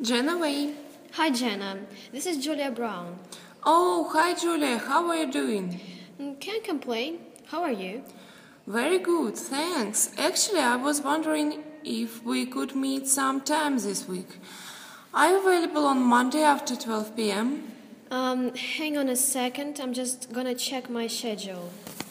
Jenna Way. Hi Jenna, this is Julia Brown. Oh, hi Julia, how are you doing? Can't complain. How are you? Very good, thanks. Actually, I was wondering if we could meet sometime this week. Are you available on Monday after 12 p.m.? Hang on a second, I'm just gonna check my schedule.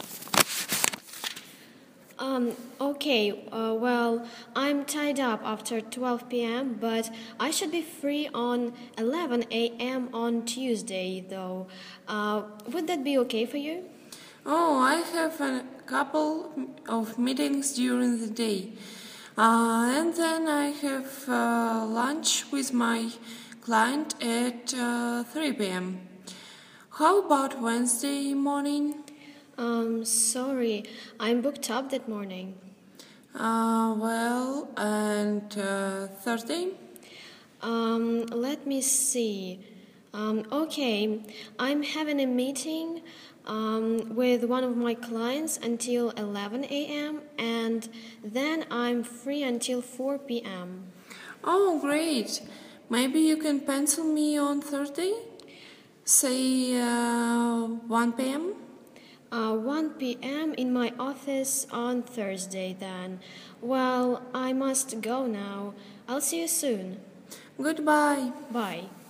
Okay, well, I'm tied up after 12 p.m., but I should be free on 11 a.m. on Tuesday, though. Would that be okay for you? Oh, I have a couple of meetings during the day. And then I have lunch with my client at 3 p.m. How about Wednesday morning? Sorry, I'm booked up that morning. And Thursday? Let me see. Okay, I'm having a meeting with one of my clients until 11 a.m. and then I'm free until 4 p.m. Oh, great. Maybe you can pencil me on Thursday? Say 1 p.m.? 1 p.m. in my office on Thursday then. Well, I must go now. I'll see you soon. Goodbye. Bye.